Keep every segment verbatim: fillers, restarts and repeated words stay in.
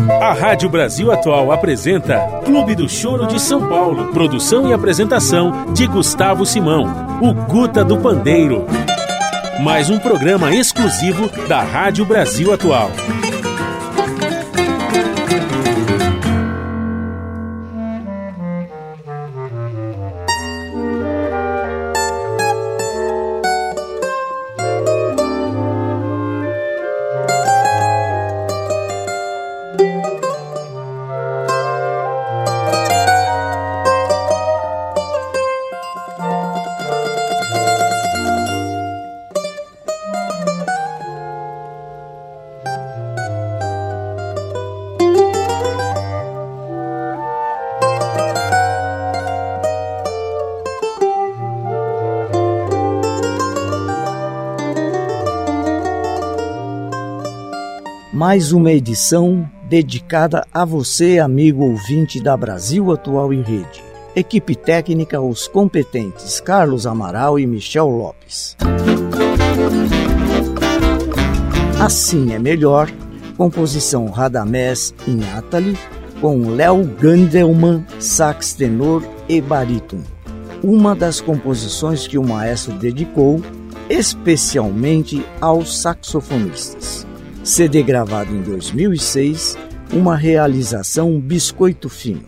A Rádio Brasil Atual apresenta Clube do Choro de São Paulo. Produção e apresentação de Gustavo Simão, o Guta do Pandeiro. Mais um programa exclusivo da Rádio Brasil Atual. Mais uma edição dedicada a você, amigo ouvinte da Brasil Atual em Rede. Equipe técnica, os competentes Carlos Amaral e Michel Lopes. Assim é Melhor, composição Radamés Inátali, com Léo Gandelman, sax tenor e barítono. Uma das composições que o maestro dedicou especialmente aos saxofonistas. C D gravado em dois mil e seis, uma realização Biscoito Fino.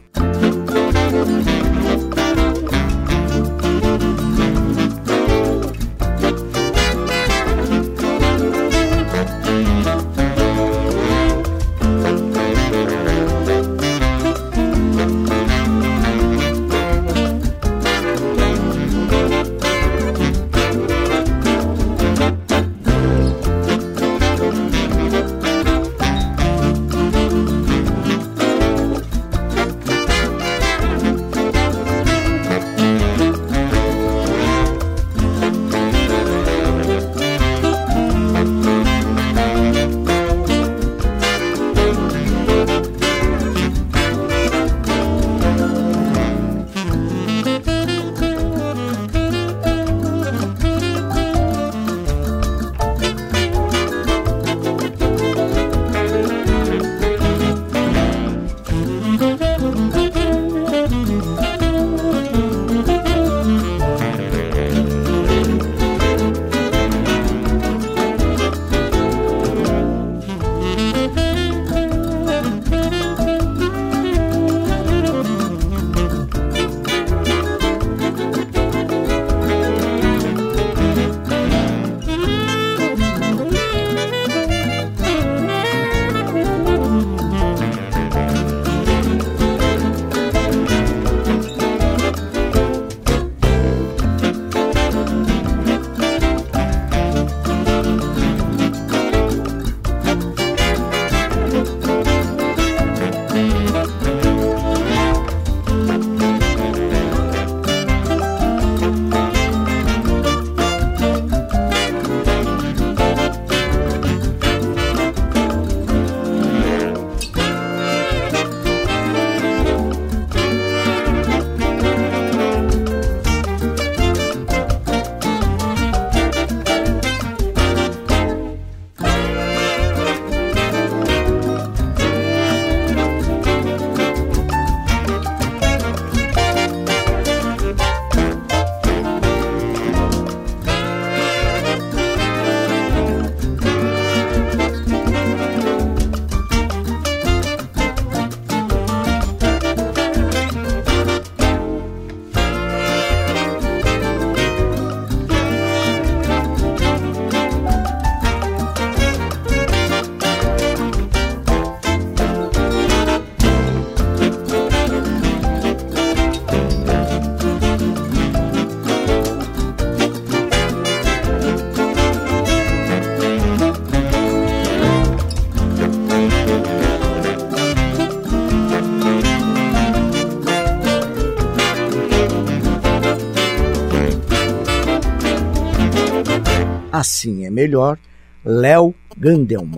Assim é Melhor, Léo Gandelman.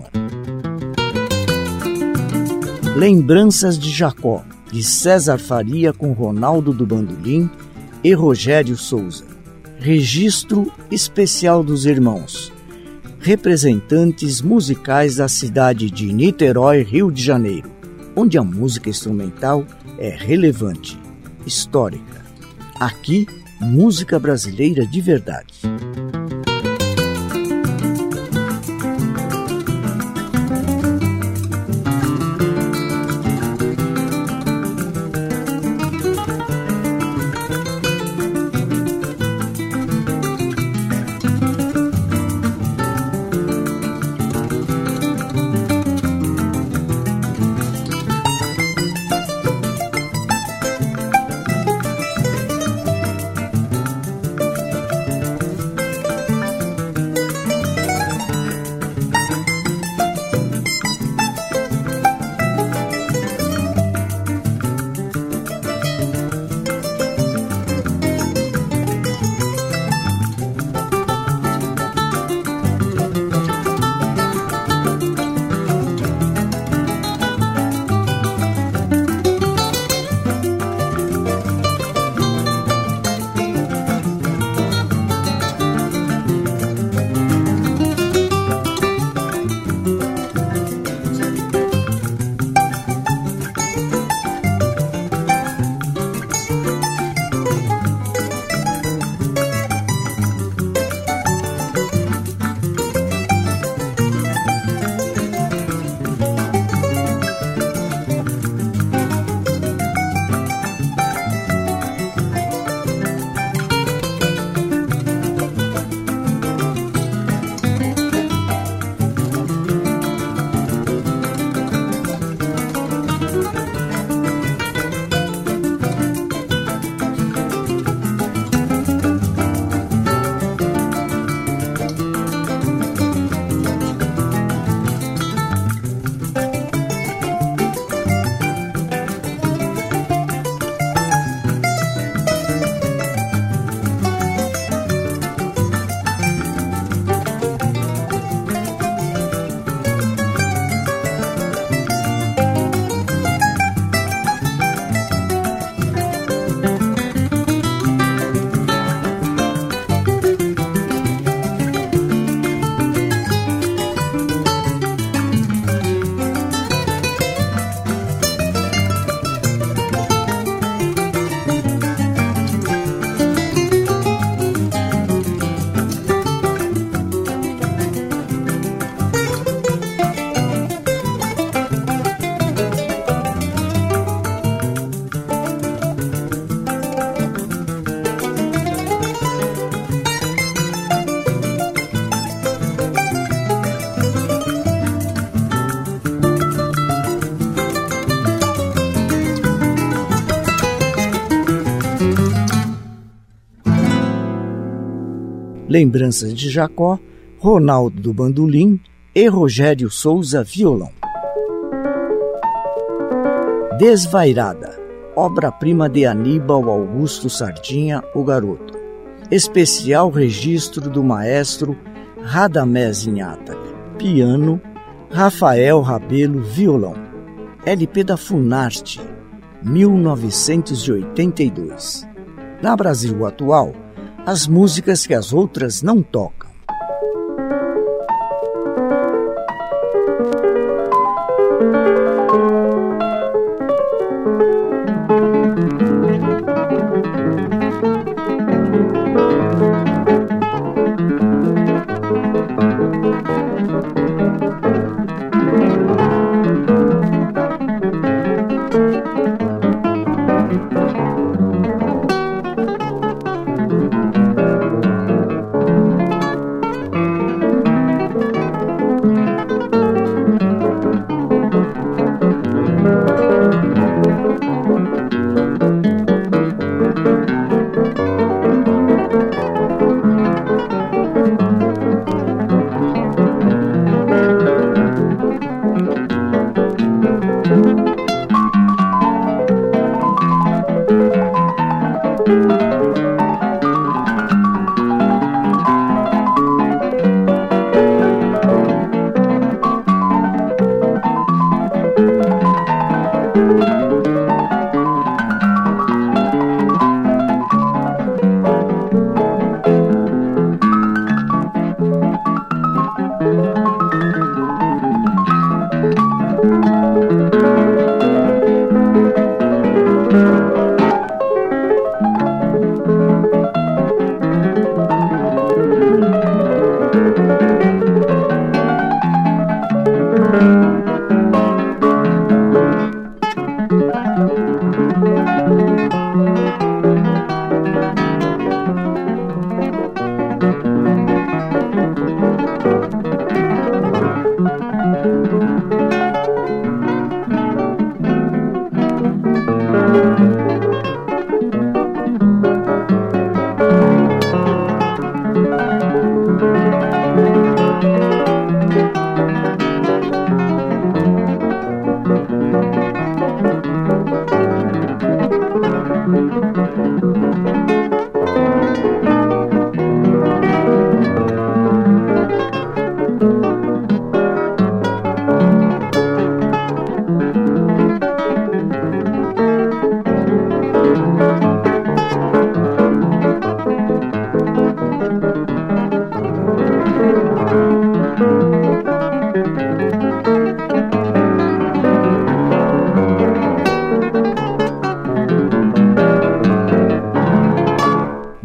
Lembranças de Jacó, de César Faria com Ronaldo do Bandolim e Rogério Souza. Registro especial dos irmãos, representantes musicais da cidade de Niterói, Rio de Janeiro. onde a música instrumental é relevante, histórica. Aqui, música brasileira de verdade. Lembranças de Jacó, Ronaldo do bandolim e Rogério Souza violão. Desvairada, obra-prima de Aníbal Augusto Sardinha, o Garoto. Especial registro do maestro Radamés Inátali, piano, Rafael Rabelo, violão. L P da Funarte, mil novecentos e oitenta e dois. Na Brasil Atual, as músicas que as outras não tocam.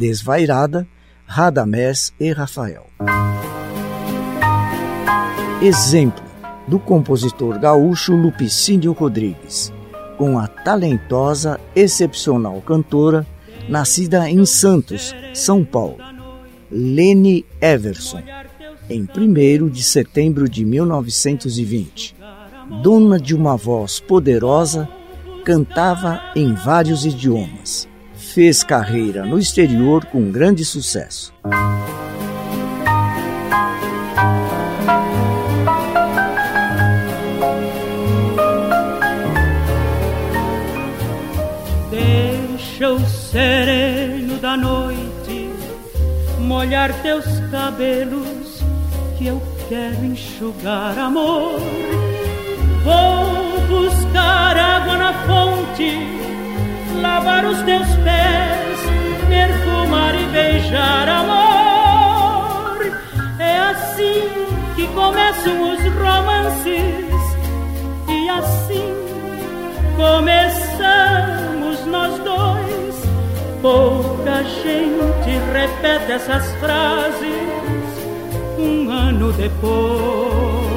Desvairada, Radamés e Rafael. Exemplo do compositor gaúcho Lupicínio Rodrigues, com a talentosa, excepcional cantora, nascida em Santos, São Paulo, Leni Everson, em primeiro de setembro de mil novecentos e vinte. Dona de uma voz poderosa, cantava em vários idiomas. Fez carreira no exterior com grande sucesso. Deixa o sereno da noite molhar teus cabelos, que eu quero enxugar, amor. Vou buscar água na fonte, lavar os teus pés, perfumar e beijar, amor. É assim que começam os romances, e assim começamos nós dois. Pouca gente repete essas frases um ano depois.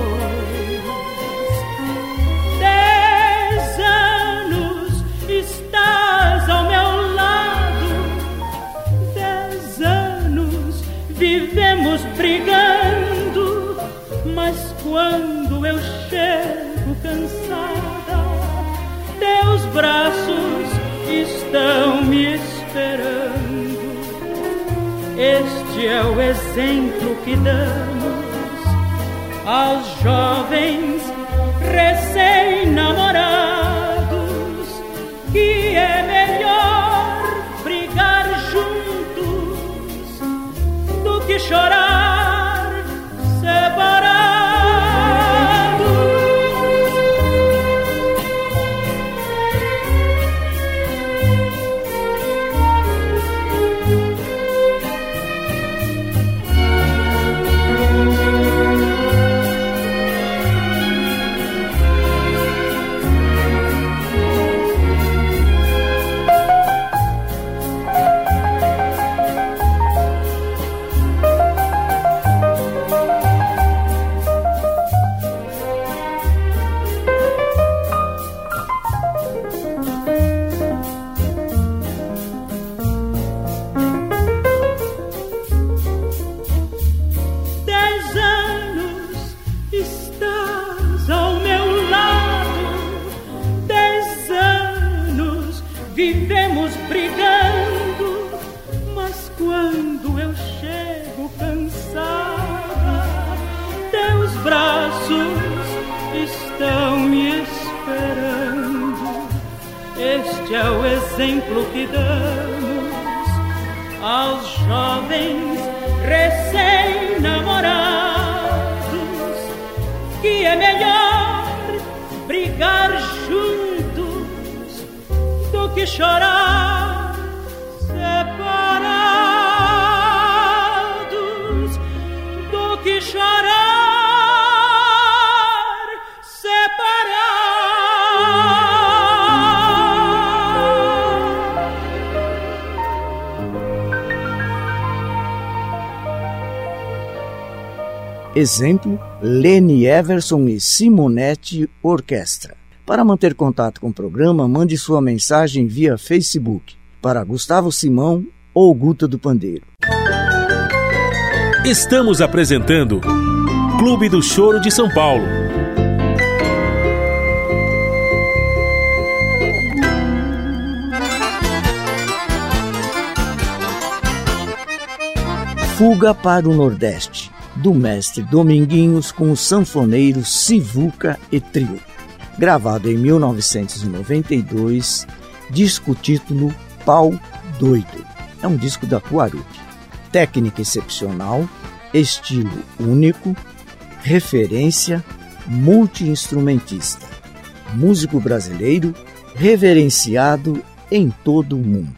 Dez anos estás ao meu lado, dez anos vivemos brigando, mas quando eu chego cansada, teus braços estão me esperando. Este é o exemplo que damos aos jovens recém-namorados, que é melhor brigar juntos do que chorar separados. Vivemos brigando, mas quando eu chego cansada, teus braços estão me esperando. Este é o exemplo que damos aos jovens recém-namorados, que é melhor brigar juntos do que chorar separados, do que chorar separados. Exemplo, Leni Everson e Simonete Orquestra. Para manter contato com o programa, mande sua mensagem via Facebook para Gustavo Simão ou Guta do Pandeiro. Estamos apresentando Clube do Choro de São Paulo. Fuga para o Nordeste, do mestre Dominguinhos com os sanfoneiros Sivuca e Trio. Gravado em mil novecentos e noventa e dois, disco título Pau Doido. É um disco da Cuarup. Técnica excepcional, estilo único, referência, multi-instrumentista. Músico brasileiro reverenciado em todo o mundo.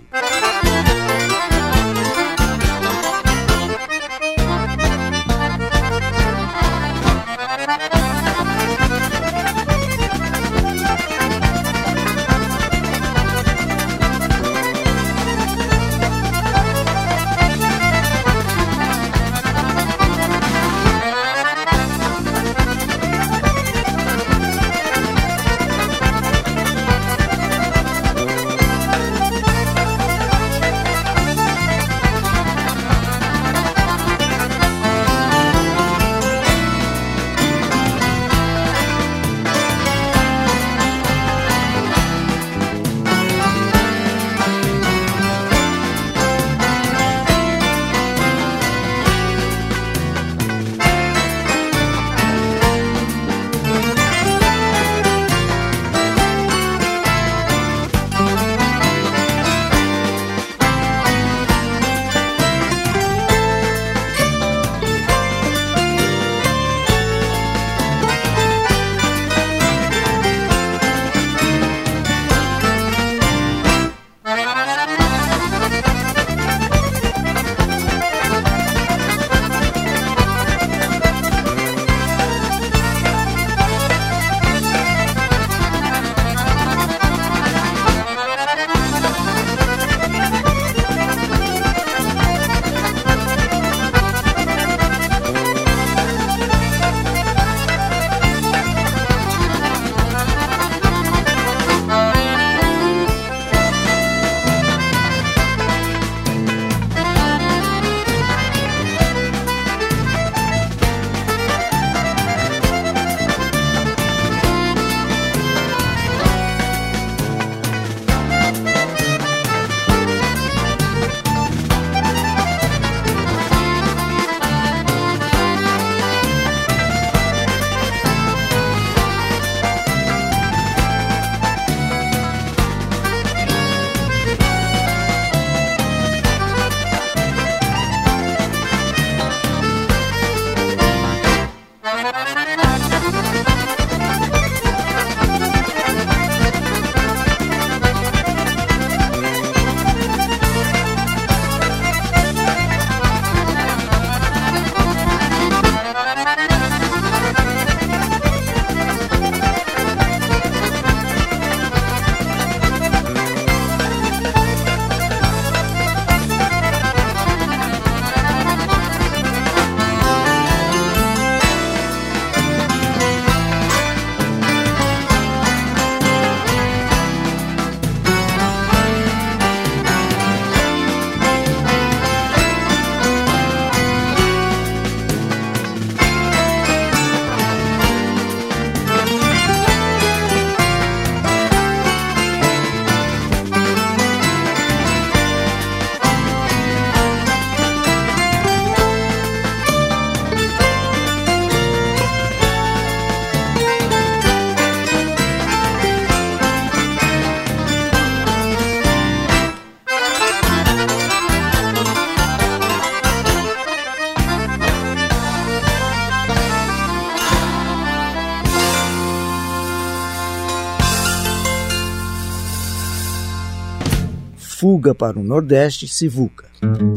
Fuga para o Nordeste, Sivuca.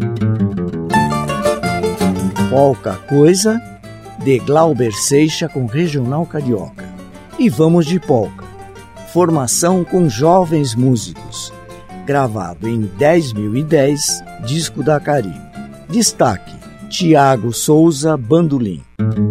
Polca Coisa, de Glauber Seixas com Regional Carioca. E vamos de polca. Formação com jovens músicos. Gravado em dez mil e dez, disco da Caribe. Destaque: Tiago Souza, bandolim.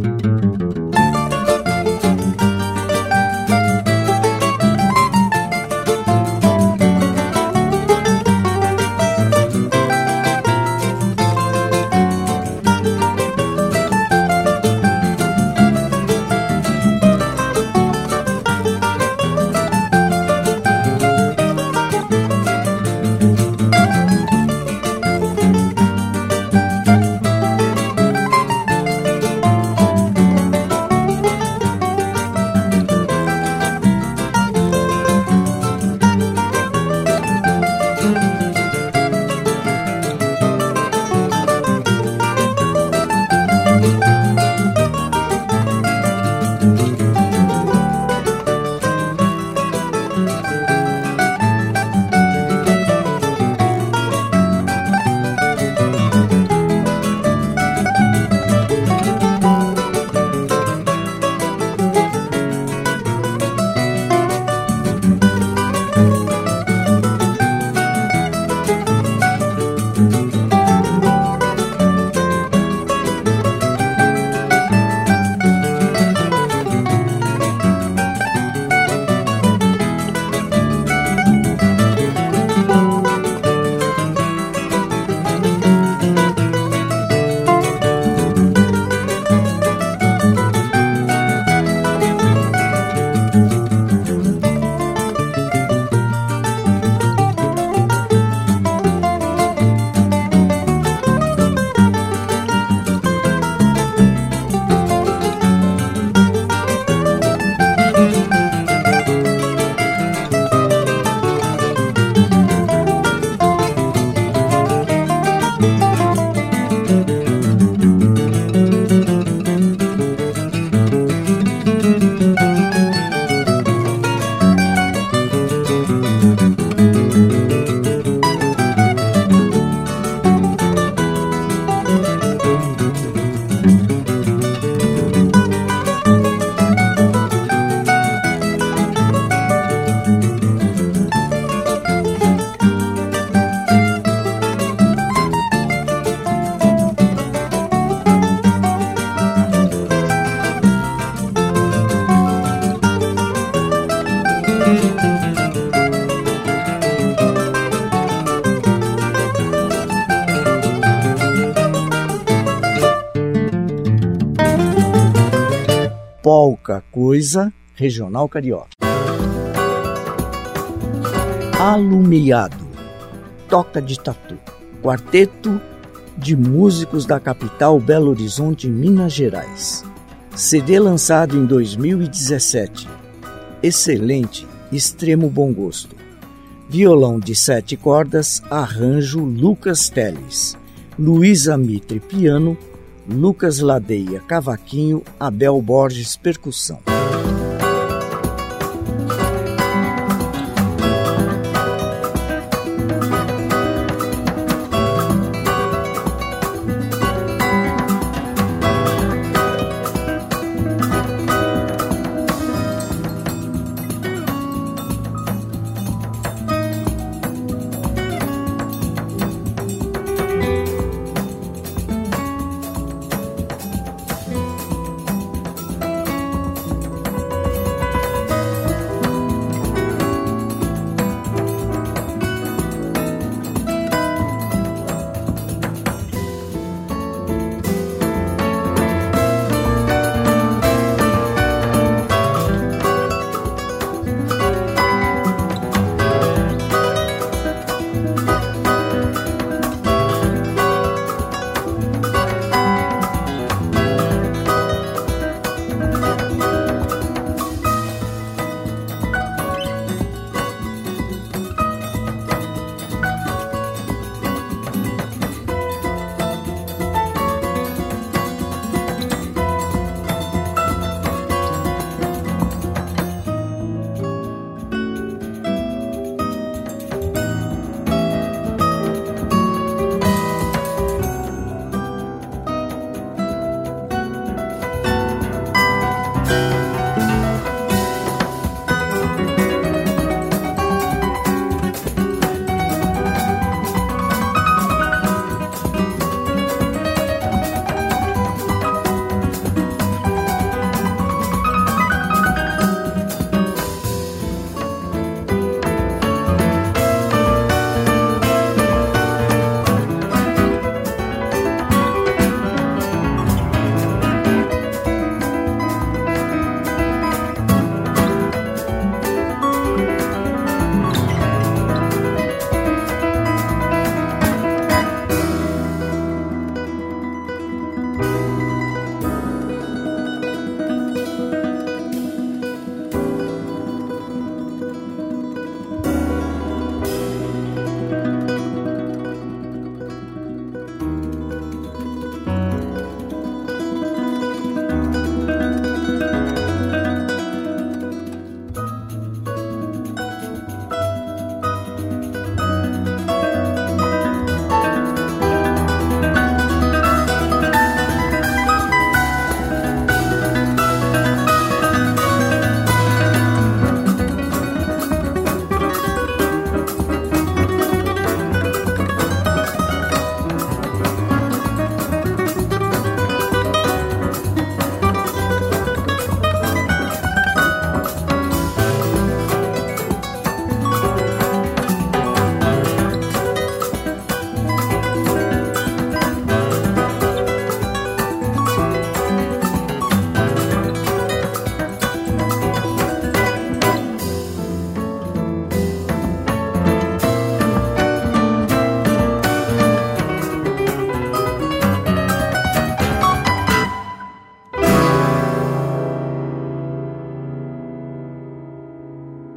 Polca Coisa, Regional Carioca. Alumiado, Toca de Tatu, quarteto de músicos da capital Belo Horizonte, Minas Gerais. C D lançado em dois mil e dezessete. Excelente, extremo bom gosto. Violão de sete cordas, arranjo Lucas Teles. Luísa Mitre, piano. Lucas Ladeia, cavaquinho. Abel Borges, percussão.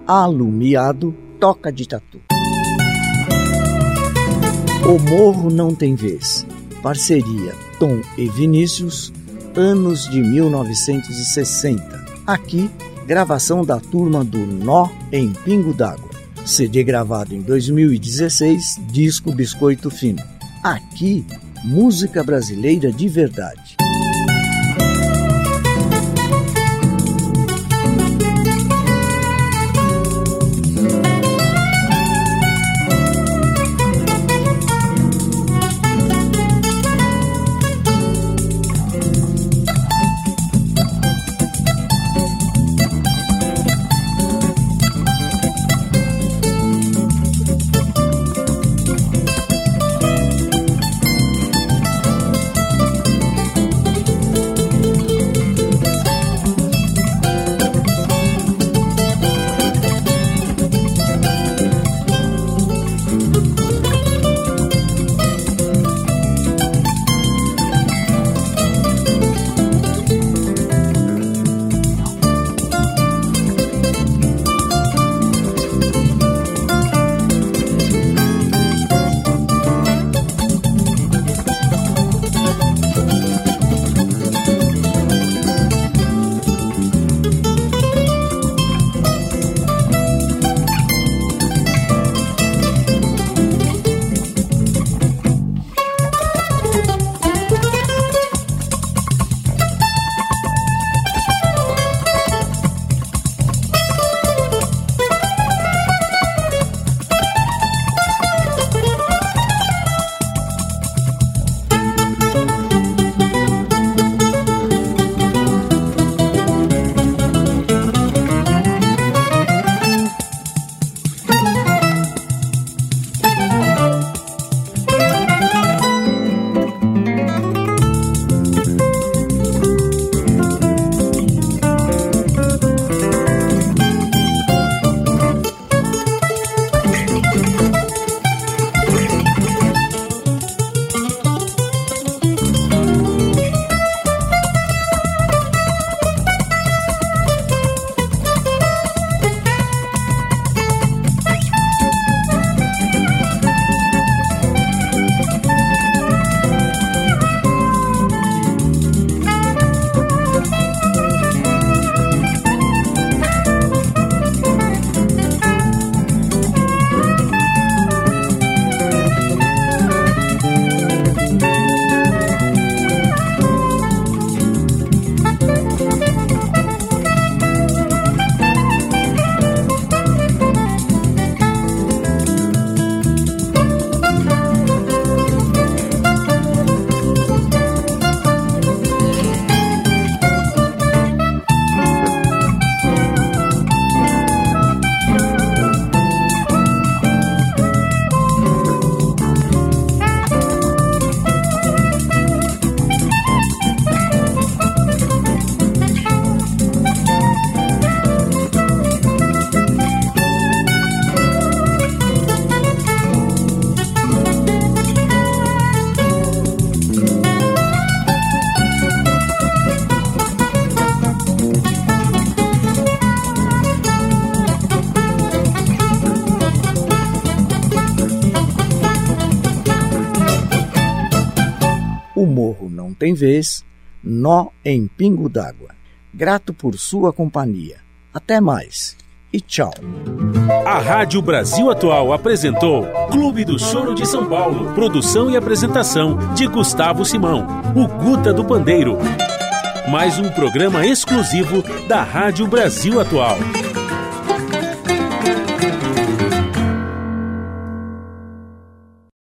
Alumiado toca de tatu. O Morro Não Tem Vez. Parceria Tom e Vinícius, anos de mil novecentos e sessenta. Aqui, gravação da turma do Nó em Pingo d'Água. C D gravado em dois mil e dezesseis, disco Biscoito Fino. Aqui, música brasileira de verdade. O Morro Não Tem Vez, Nó em Pingo d'Água. Grato por sua companhia. Até mais e tchau. A Rádio Brasil Atual apresentou Clube do Choro de São Paulo. Produção e apresentação de Gustavo Simão, o Guta do Pandeiro. Mais um programa exclusivo da Rádio Brasil Atual.